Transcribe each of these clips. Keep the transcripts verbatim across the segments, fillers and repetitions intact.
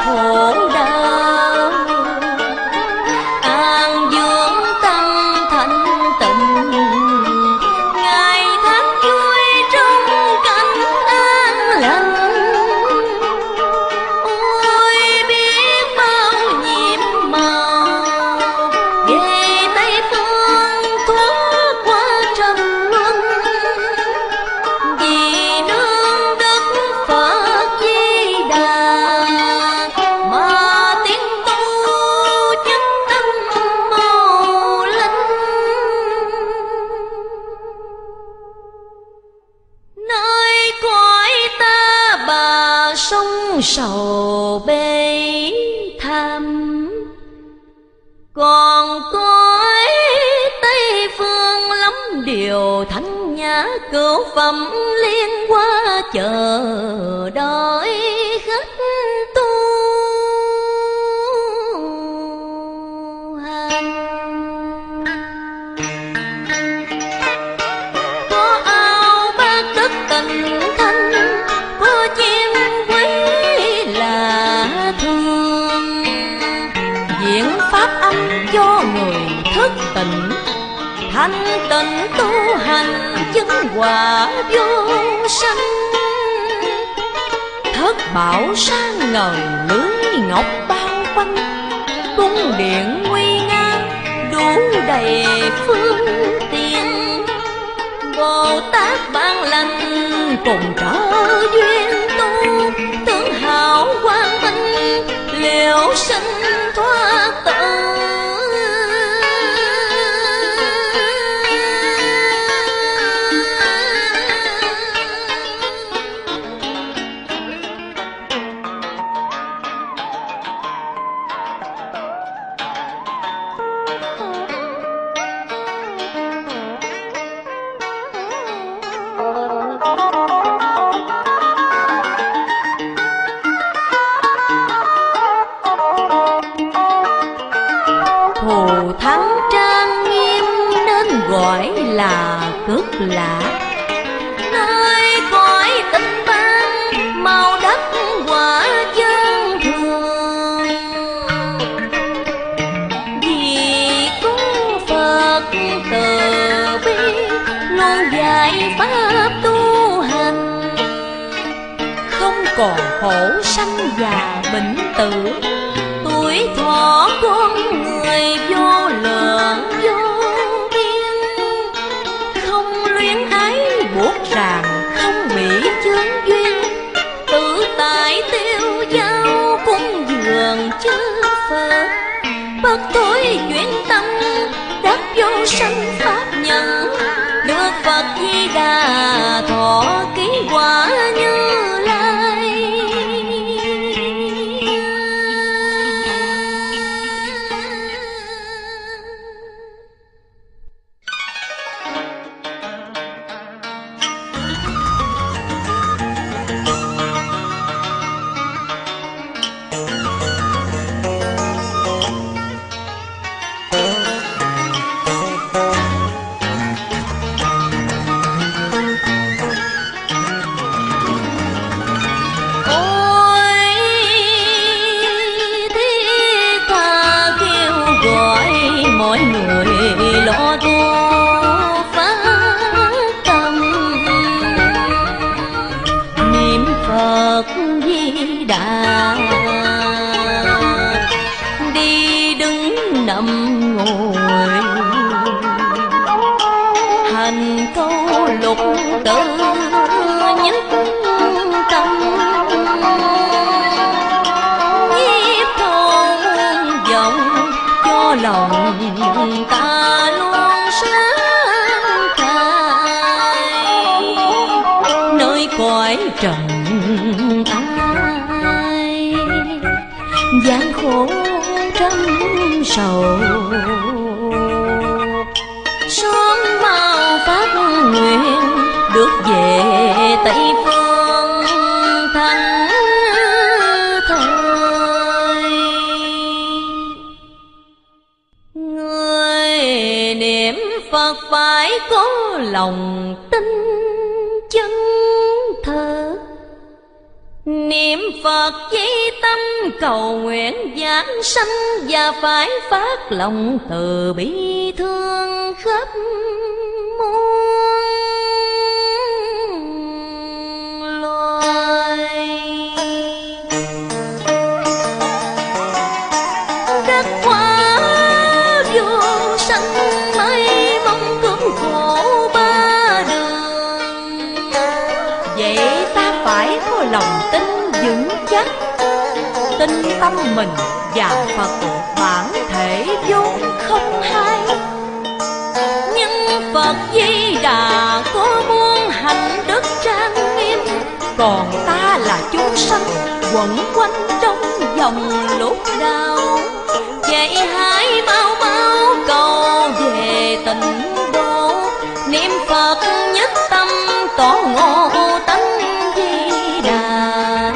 khổ đau. An dưỡng tâm thanh tịnh, ngày tháng vui trong cảnh an lành. Ôi biết bao nhiệm màu về Tây phương thoát qua trầm luân, vì nương đức Phật Di Đà mà tiến tu chân tâm màu linh. Nơi cõi ta bà sông sầu bê tham, còn cõi Tây phương lắm điều thánh nhã cửu phẩm liên qua chờ đợi khách tu hành. Có ao bát đức tình thanh, có chim quý là thương, diễn pháp âm cho người thức tỉnh, thanh tịnh tu hành chứng quả vô sanh. Thất bảo sang ngời lưới ngọc bao quanh, cung điện nguy nga đủ đầy phương tiện. Bồ Tát ban lành cùng trợ duyên tu, tướng hảo quang minh liễu sinh thoát tử. Thù thắng trang nghiêm nên gọi là cực lạc. Nơi cõi tinh ban màu đất quả chân thường, vì có Phật từ bi luôn dạy pháp tu hành. Không còn khổ sanh già bệnh tử, tuổi thọ con người vô lượng vô biên. Không luyến ái buộc ràng, không bị chướng duyên, tự tại tiêu dao cúng dường chư Phật. Bất thối duyên tâm đắc vô sanh pháp nhận, được Phật Di Đà thọ ký quả Như Lai. Mọi người lo tu phát tâm, niệm Phật Di Đà, đi đứng nằm ngồi, hành câu lục tự nhất tâm. Nhiếp thâu muôn vọng cho lòng ta luôn sáng khai, nơi cõi trần ai gian khổ trăm sầu. Sớm mau phát nguyện được về Tây phương thành thời. Người niệm Phật phải có lòng tin chân thật, Niệm Phật với tâm cầu nguyện giảng sanh, và phải phát lòng từ bi thương khắp muôn loài. Đất hoa vô sanh mây mong cướm khổ ba đường. Vậy ta phải có lòng tin vững chắc, tin tâm mình và Phật bản thể vốn không hai. Nhưng Phật Di Đà có muôn hạnh đức trang nghiêm, còn ta là chúng sanh quẩn quanh trong vòng lục đạo. Vậy hãy mau mau cầu về tịnh độ, niệm Phật nhất tâm tỏ ngộ tánh Di Đà.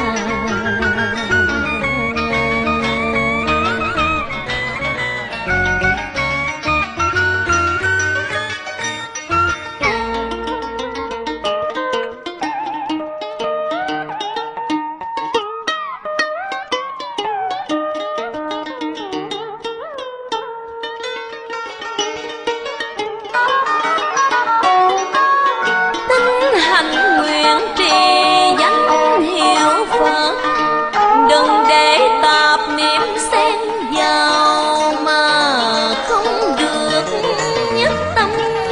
Đừng để tạp niệm xen vào mà không được nhất tâm.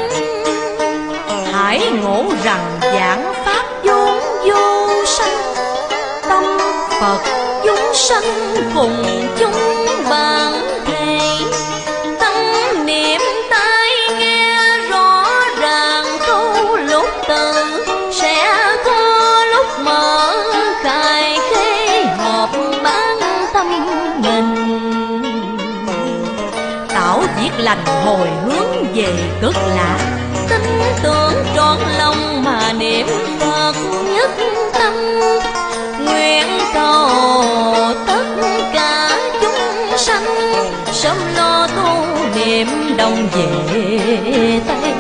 Hãy ngộ rằng giảng pháp vốn vô sanh, tâm Phật chúng sanh cùng chúng bạn thể. Tâm niệm tai nghe rõ ràng câu lúc từ, sẽ có lúc mở khai khế hợp bán tâm mình. Tạo việc lành hồi hướng về cực lạc, tin tưởng trọn lòng mà niệm Phật nhất tâm. Nguyện cầu tất cả chúng sanh sớm lo tu niệm đồng về Tây